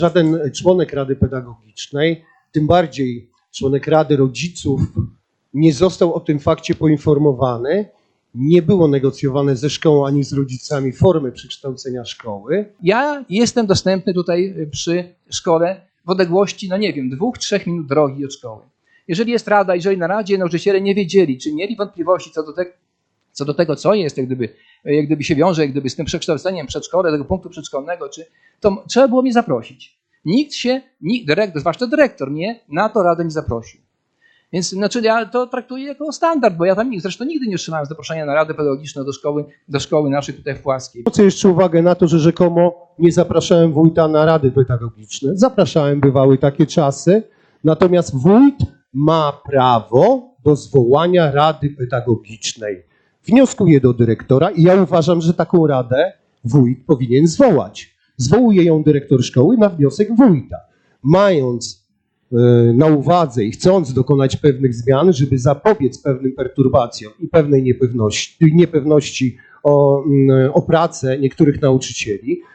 Żaden członek Rady Pedagogicznej, tym bardziej członek Rady Rodziców, nie został o tym fakcie poinformowany. Nie było negocjowane ze szkołą ani z rodzicami formy przekształcenia szkoły. Ja jestem dostępny tutaj przy szkole w odległości, no nie wiem, 2-3 minut drogi od szkoły. Jeżeli jest rada, jeżeli na radzie nauczyciele nie wiedzieli, czy mieli wątpliwości co do tego, co jest, jak gdyby się wiąże z tym przekształceniem przedszkola, tego punktu przedszkolnego, to trzeba było mnie zaprosić. Zwłaszcza dyrektor mnie na to radę nie zaprosił. Więc znaczy ja to traktuję jako standard, bo ja tam zresztą nigdy nie otrzymałem zaproszenia na radę pedagogiczną do szkoły naszej tutaj w Płaskiej. Zwrócę jeszcze uwagę na to, że rzekomo nie zapraszałem wójta na rady pedagogiczne. Zapraszałem, bywały takie czasy, natomiast wójt ma prawo do zwołania rady pedagogicznej. Wnioskuje do dyrektora i ja uważam, że taką radę wójt powinien zwołać. Zwołuje ją dyrektor szkoły na wniosek wójta. Mając na uwadze i chcąc dokonać pewnych zmian, żeby zapobiec pewnym perturbacjom i pewnej niepewności o pracę niektórych nauczycieli,